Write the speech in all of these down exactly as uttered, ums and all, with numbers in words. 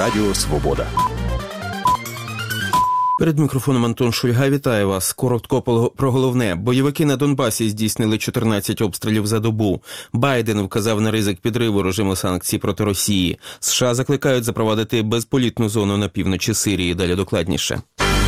Радіо Свобода. Перед мікрофоном Антон Шульга. Вітаю вас. Коротко про головне. Бойовики на Донбасі здійснили чотирнадцять обстрілів за добу. Байден вказав на ризик підриву режиму санкцій проти Росії. США закликають запровадити безполітну зону на півночі Сирії. Далі докладніше.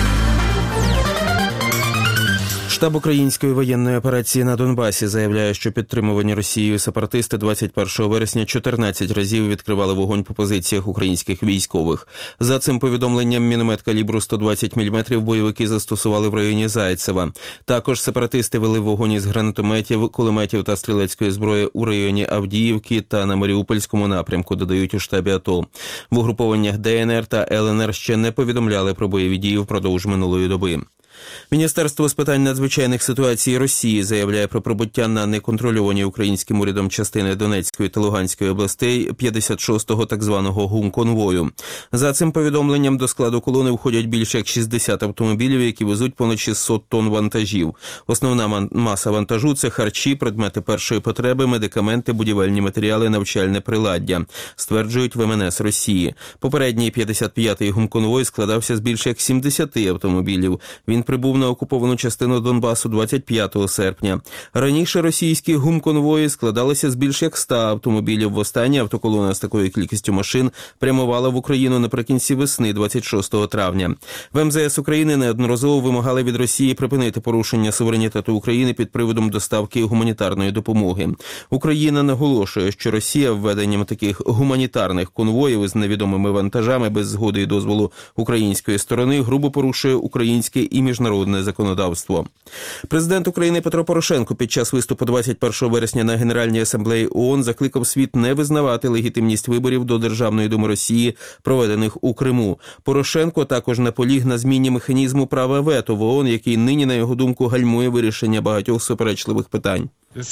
Штаб української воєнної операції на Донбасі заявляє, що підтримувані Росією сепаратисти двадцять першого вересня чотирнадцять разів відкривали вогонь по позиціях українських військових. За цим повідомленням, міномет калібру сто двадцять міліметрів бойовики застосували в районі Зайцева. Також сепаратисти вели вогонь із гранатометів, кулеметів та стрілецької зброї у районі Авдіївки та на Маріупольському напрямку, додають у штабі АТО. В угрупованнях ДНР та ЛНР ще не повідомляли про бойові дії впродовж минулої доби. Міністерство з питань надзвичайних ситуацій Росії заявляє про прибуття на неконтрольовані українським урядом частини Донецької та Луганської областей п'ятдесят шостого так званого гумконвою. За цим повідомленням до складу колони входять більше як шістдесят автомобілів, які везуть понад шістсот тонн вантажів. Основна маса вантажу – це харчі, предмети першої потреби, медикаменти, будівельні матеріали, навчальне приладдя, стверджують в ем ен ес Росії. Попередній п'ятдесят п'ятий гумконвой складався з більше як сімдесяти автомобілів. Він прибув на окуповану частину Донбасу двадцять п'ятого серпня. Раніше російські гумконвої складалися з більш як ста автомобілів. Востаннє автоколона з такою кількістю машин прямувала в Україну наприкінці весни двадцять шостого травня. В ем зе ес України неодноразово вимагали від Росії припинити порушення суверенітету України під приводом доставки гуманітарної допомоги. Україна наголошує, що Росія введенням таких гуманітарних конвоїв із невідомими вантажами без згоди і дозволу української сторони грубо порушує українське і міжнародне законодавство. Президент України Петро Порошенко під час виступу двадцять першого вересня на Генеральній асамблеї ООН закликав світ не визнавати легітимність виборів до Державної думи Росії, проведених у Криму. Порошенко також наполіг на зміні механізму права вето в ООН, який нині, на його думку, гальмує вирішення багатьох суперечливих питань.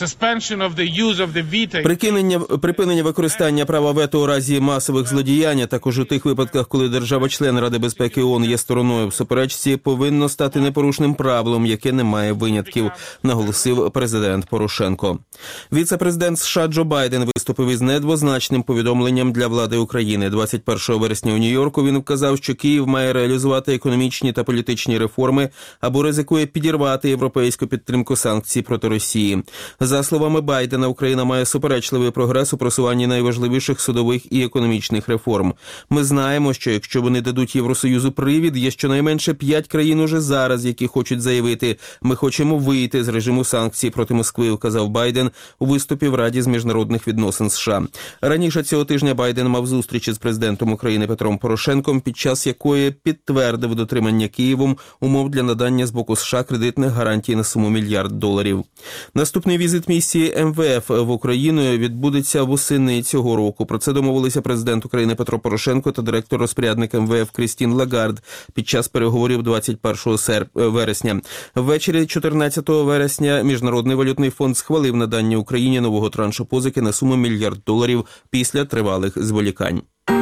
Припинення, припинення використання права вето у разі масових злодіянь, а також у тих випадках, коли держава-член Ради безпеки ООН є стороною в суперечці, повинно стати непорушним правилом, яке не має винятків, наголосив президент Порошенко. Віце-президент США Джо Байден виступив із недвозначним повідомленням для влади України. двадцять першого вересня у Нью-Йорку він вказав, що Київ має реалізувати економічні та політичні реформи або ризикує підірвати європейську підтримку санкцій проти Росії. За словами Байдена, Україна має суперечливий прогрес у просуванні найважливіших судових і економічних реформ. Ми знаємо, що якщо вони дадуть Євросоюзу привід, є щонайменше п'ять країн уже зараз, які хочуть заявити «ми хочемо вийти з режиму санкцій проти Москви», вказав Байден у виступі в Раді з міжнародних відносин США. Раніше цього тижня Байден мав зустріч із президентом України Петром Порошенком, під час якої підтвердив дотримання Києвом умов для надання з боку США кредитних гарантій на суму мільярд доларів. Наступний візит місії ем ве еф в Україну відбудеться восени цього року. Про це домовилися президент України Петро Порошенко та директор-розпорядник ем ве еф Крістін Лагард під час переговорів двадцять першого вересня. Ввечері чотирнадцятого вересня Міжнародний валютний фонд схвалив надання Україні нового траншу позики на суму мільярд доларів після тривалих зволікань.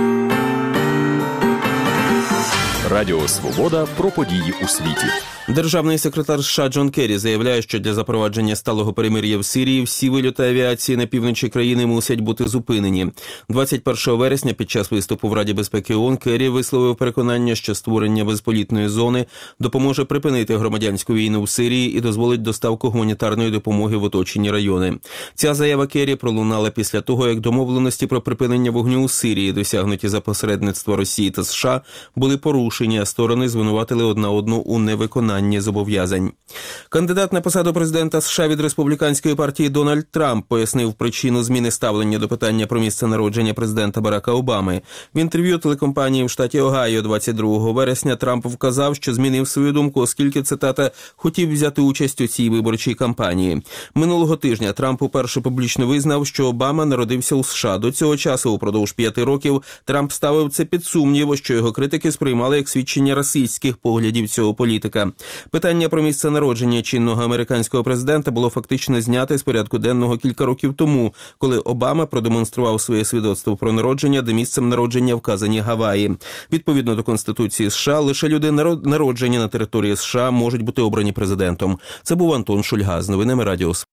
Радіо Свобода про події у світі. Державний секретар США Джон Керрі заявляє, що для запровадження сталого перемир'я в Сирії всі вильоти авіації на півночі країни мусять бути зупинені. двадцять першого вересня під час виступу в Раді безпеки ООН Керрі висловив переконання, що створення безполітної зони допоможе припинити громадянську війну в Сирії і дозволить доставку гуманітарної допомоги в оточені райони. Ця заява Керрі пролунала після того, як домовленості про припинення вогню у Сирії, досягнуті за посередництва Росії та США, були порушені, а сторони звинуватили одна одну у невиконанні зобов'язань. Кандидат на посаду президента США від республіканської партії Дональд Трамп пояснив причину зміни ставлення до питання про місце народження президента Барака Обами. В інтерв'ю телекомпанії в штаті Огайо двадцять другого вересня Трамп вказав, що змінив свою думку, оскільки, цитата, хотів взяти участь у цій виборчій кампанії. Минулого тижня Трамп уперше публічно визнав, що Обама народився у США. До цього часу, упродовж п'яти років, Трамп ставив це під сумнів, що його критики сприймали як свідчення расистських поглядів цього політика. Питання про місце народження чинного американського президента було фактично знято з порядку денного кілька років тому, коли Обама продемонстрував своє свідоцтво про народження, де місцем народження вказані Гаваї. Відповідно до Конституції США, лише люди, народжені на території США, можуть бути обрані президентом. Це був Антон Шульга з новинами Радіо